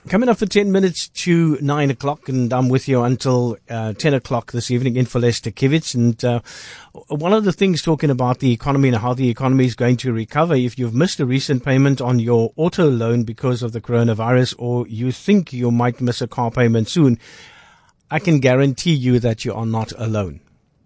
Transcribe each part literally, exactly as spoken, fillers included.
Coming up for ten minutes to nine o'clock, and I'm with you until uh, ten o'clock this evening in for Lester Kivitz. And uh, one of the things talking about the economy and how the economy is going to recover, if you've missed a recent payment on your auto loan because of the coronavirus, or you think you might miss a car payment soon, I can guarantee you that you are not alone.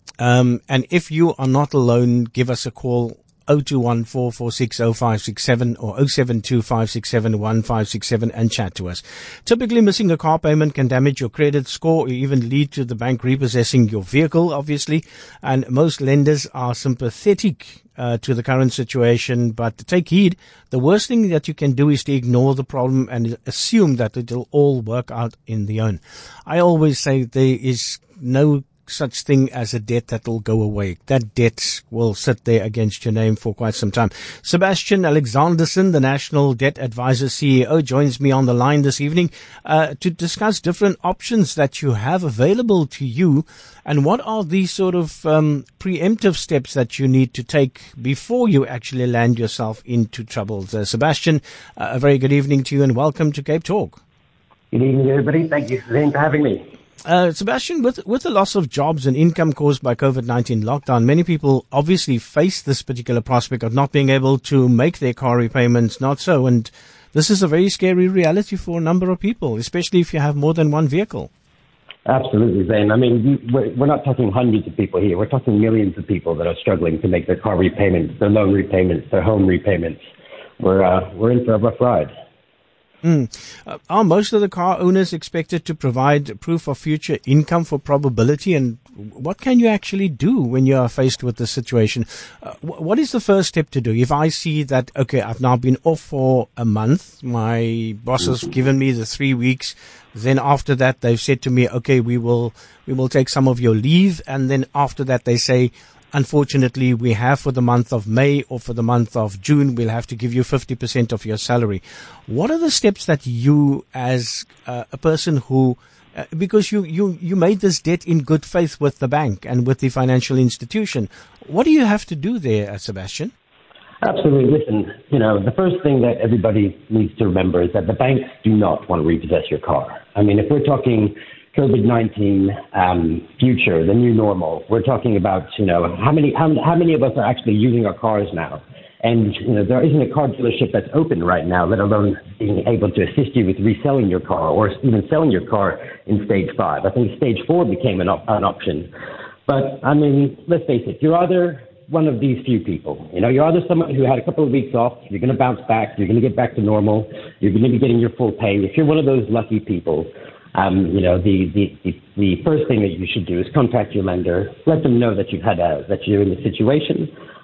Um, and if you are not alone, give us a call. oh two one four four six oh five six seven or oh seven two five six seven one five six seven and chat to us. Typically, missing a car payment can damage your credit score or even lead to the bank repossessing your vehicle, obviously. And most lenders are sympathetic uh, to the current situation, but take heed. The worst thing that you can do is to ignore the problem and assume that it'll all work out in the end. I always say there is no such thing as a debt that will go away. That debt will sit there against your name for quite some time. Sebastian Alexanderson, the National Debt Advisor C E O, joins me on the line this evening uh, to discuss different options that you have available to you and what are the sort of um, preemptive steps that you need to take before you actually land yourself into troubles. Uh, Sebastian, uh, a very good evening to you and welcome to Cape Talk. Good evening, everybody. Thank you, Zane, for having me. Uh, Sebastian, with with the loss of jobs and income caused by COVID nineteen lockdown, many people obviously face this particular prospect of not being able to make their car repayments, not so. And this is a very scary reality for a number of people, especially if you have more than one vehicle. Absolutely, Zane. I mean, we're, we're not talking hundreds of people here. We're talking millions of people that are struggling to make their car repayments, their loan repayments, their home repayments. We're, uh, we're in for a rough ride. Mm. Uh, are most of the car owners expected to provide proof of future income for probability? And what can you actually do when you are faced with this situation? Uh, wh- what is the first step to do? If I see that, okay, I've now been off for a month, my boss has given me the three weeks. Then after that, they've said to me, okay, we will, we will take some of your leave. And then after that, they say, unfortunately, we have for the month of May or for the month of June, we'll have to give you fifty percent of your salary. What are the steps that you, as uh, a person who, uh, because you, you, you made this debt in good faith with the bank and with the financial institution, what do you have to do there, Sebastian? Absolutely. Listen, you know, the first thing that everybody needs to remember is that the banks do not want to repossess your car. I mean, if we're talking COVID nineteen um, future, the new normal, we're talking about, you know, how many, how, how many of us are actually using our cars now? And, you know, there isn't a car dealership that's open right now, let alone being able to assist you with reselling your car or even selling your car in stage five. I think stage four became an, op- an option. But, I mean, let's face it, you're either one of these few people. You know, you're either someone who had a couple of weeks off, you're going to bounce back, you're going to get back to normal, you're going to be getting your full pay. If you're one of those lucky people, Um, you know, the, the, the, the first thing that you should do is contact your lender, let them know that you've had a, that you're in the situation,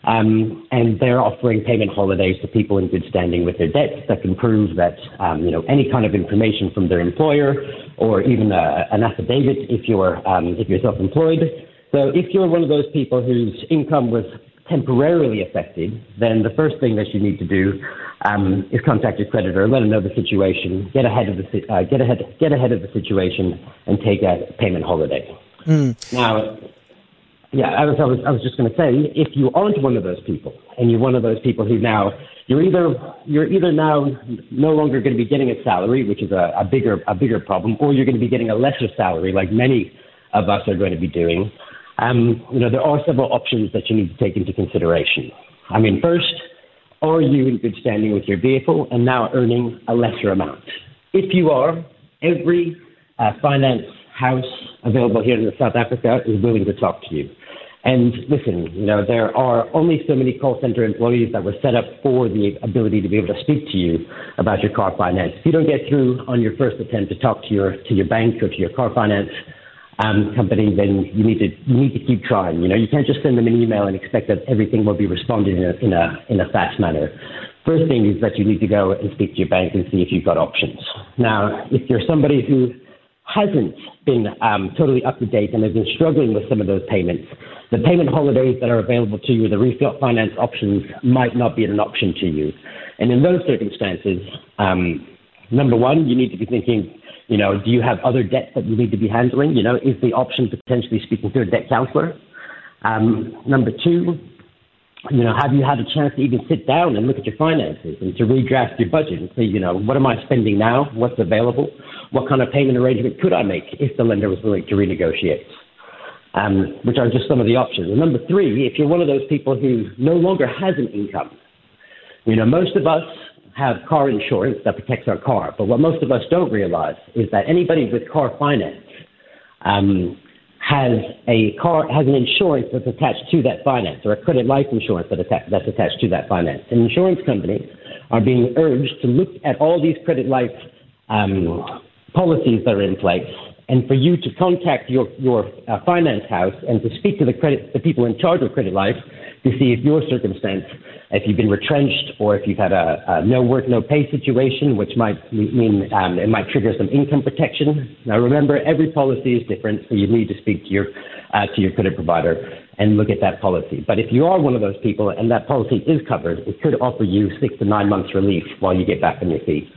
um, and they're offering payment holidays to people in good standing with their debts that can prove that, um, you know, any kind of information from their employer or even a, an affidavit if you're, um, if you're self-employed. So if you're one of those people whose income was temporarily affected, then the first thing that you need to do um, is contact your creditor, let them know the situation, get ahead of the uh, get ahead get ahead of the situation, and take a payment holiday. Mm. Now, yeah, I was I was I was just going to say, if you aren't one of those people, and you're one of those people who now you're either you're either now no longer going to be getting a salary, which is a, a bigger a bigger problem, or you're going to be getting a lesser salary, like many of us are going to be doing. Um, you know, there are several options that you need to take into consideration. I mean, first, are you in good standing with your vehicle and now earning a lesser amount? If you are, every uh, finance house available here in South Africa is willing to talk to you. And listen, you know, there are only so many call center employees that were set up for the ability to be able to speak to you about your car finance. If you don't get through on your first attempt to talk to your to your bank or to your car finance Um, company, then you need to you need to keep trying. You know, you can't just send them an email and expect that everything will be responded in a in a in a fast manner. First thing is that you need to go and speak to your bank and see if you've got options. Now, if you're somebody who hasn't been um, totally up to date and has been struggling with some of those payments, the payment holidays that are available to you, the refinance options, might not be an option to you. And in those circumstances, um, number one, you need to be thinking, you know, do you have other debts that you need to be handling? You know, is the option potentially speaking to a debt counselor? Um, number two, you know, have you had a chance to even sit down and look at your finances and to redraft your budget and say, you know, what am I spending now? What's available? What kind of payment arrangement could I make if the lender was willing to renegotiate? Um, which are just some of the options. And number three, if you're one of those people who no longer has an income, you know, most of us have car insurance that protects our car. But what most of us don't realize is that anybody with car finance um, has a car has an insurance that's attached to that finance, or a credit life insurance that atta- that's attached to that finance. And insurance companies are being urged to look at all these credit life um, policies that are in place, and for you to contact your your uh, finance house and to speak to the credit the people in charge of credit life to see if your circumstance, if you've been retrenched or if you've had a, a no work, no pay situation, which might mean um, it might trigger some income protection. Now, remember, every policy is different, so you need to speak to your uh, to your credit provider and look at that policy. But if you are one of those people and that policy is covered, it could offer you six to nine months relief while you get back on your feet.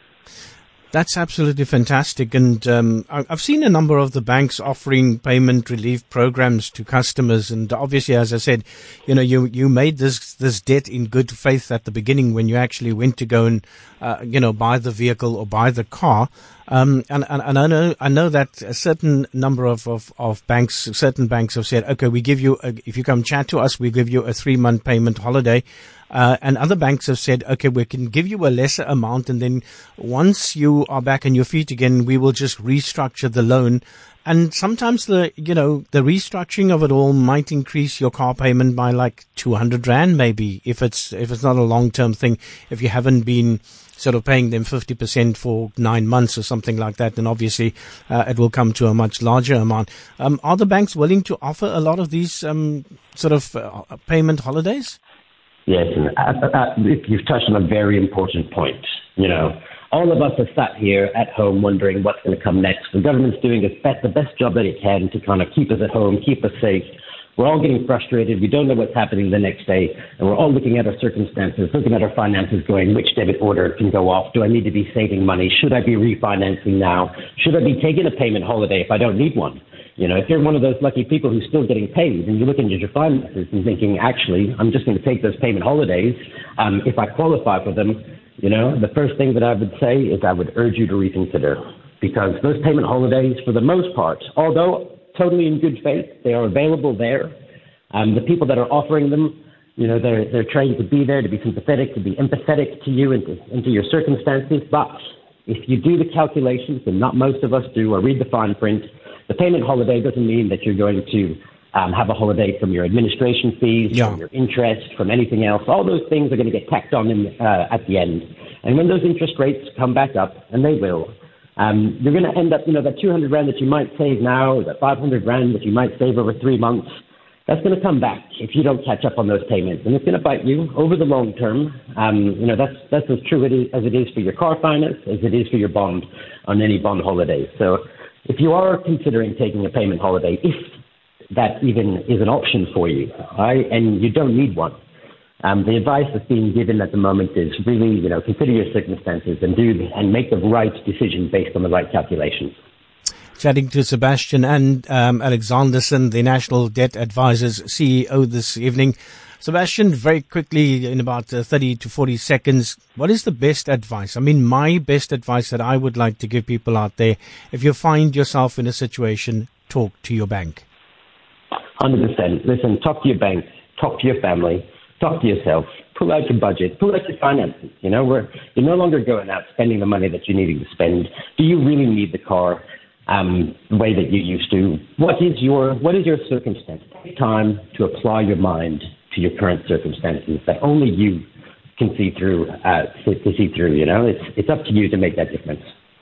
That's absolutely fantastic. And um, I've seen a number of the banks offering payment relief programs to customers. And obviously, as I said, you know, you, you made this, this debt in good faith at the beginning when you actually went to go and, uh, you know, buy the vehicle or buy the car. Um, and, and, and I know, I know that a certain number of, of, of banks, certain banks have said, okay, we give you, a, if you come chat to us, we give you a three month payment holiday. Uh, and other banks have said, okay, we can give you a lesser amount, and then once you are back on your feet again, we will just restructure the loan. And sometimes the, you know, the restructuring of it all might increase your car payment by like two hundred rand, maybe, if it's, if it's not a long-term thing. If you haven't been sort of paying them fifty percent for nine months or something like that, then obviously, uh, it will come to a much larger amount. Um, are the banks willing to offer a lot of these, um, sort of uh, payment holidays? Yes, and uh, uh, you've touched on a very important point. You know, all of us are sat here at home wondering what's going to come next. The government's doing its best, the best job that it can to kind of keep us at home, keep us safe. We're all getting frustrated. We don't know what's happening the next day. And we're all looking at our circumstances, looking at our finances, going, which debit order can go off? Do I need to be saving money? Should I be refinancing now? Should I be taking a payment holiday if I don't need one? You know, if you're one of those lucky people who's still getting paid and you're looking at your finances and thinking, actually, I'm just going to take those payment holidays, um, if I qualify for them, you know, the first thing that I would say is I would urge you to reconsider, because those payment holidays, for the most part, although totally in good faith, they are available there. Um, the people that are offering them, you know, they're, they're trying to be there, to be sympathetic, to be empathetic to you and to, and to your circumstances. But if you do the calculations, and not most of us do, or read the fine print, the payment holiday doesn't mean that you're going to um, have a holiday from your administration fees, yeah. from your interest, from anything else. All those things are going to get tacked on in, uh, at the end. And when those interest rates come back up, and they will, um, you're going to end up, you know, that two hundred rand that you might save now, or that five hundred rand that you might save over three months, that's going to come back if you don't catch up on those payments. And it's going to bite you over the long term. Um, you know, that's that's as true as it is for your car finance, as it is for your bond on any bond holidays. So if you are considering taking a payment holiday, if that even is an option for you, right, and you don't need one, um, the advice that's being given at the moment is really, you know, consider your circumstances and do and make the right decision based on the right calculations. Chatting to Sebastian and um, Alexanderson, the National Debt Advisors C E O this evening. Sebastian, very quickly, in about uh, thirty to forty seconds, what is the best advice? I mean, my best advice that I would like to give people out there, if you find yourself in a situation, talk to your bank. one hundred percent. Listen, talk to your bank, talk to your family, talk to yourself, pull out your budget, pull out your finances. You know, we're, you're no longer going out spending the money that you're needing to spend. Do you really need the car um, the way that you used to? What is your, what is your circumstance? Take time to apply your mind to your current circumstances that only you can see through, uh, to see through, you know, it's, it's up to you to make that difference.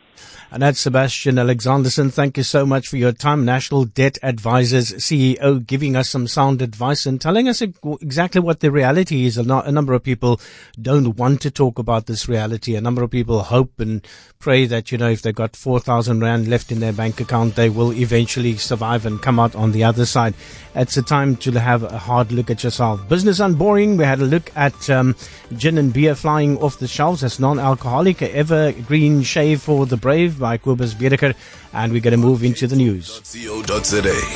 And that's Sebastian Alexanderson. Thank you so much for your time. National Debt Advisors C E O, giving us some sound advice and telling us exactly what the reality is. A number of people don't want to talk about this reality. A number of people hope and pray that, you know, if they've got four thousand rand left in their bank account, they will eventually survive and come out on the other side. It's a time to have a hard look at yourself. Business Unboring, we had a look at um, gin and beer flying off the shelves as non-alcoholic, evergreen shave for the brave by Kobus Bedeker, and we're going to move into the news.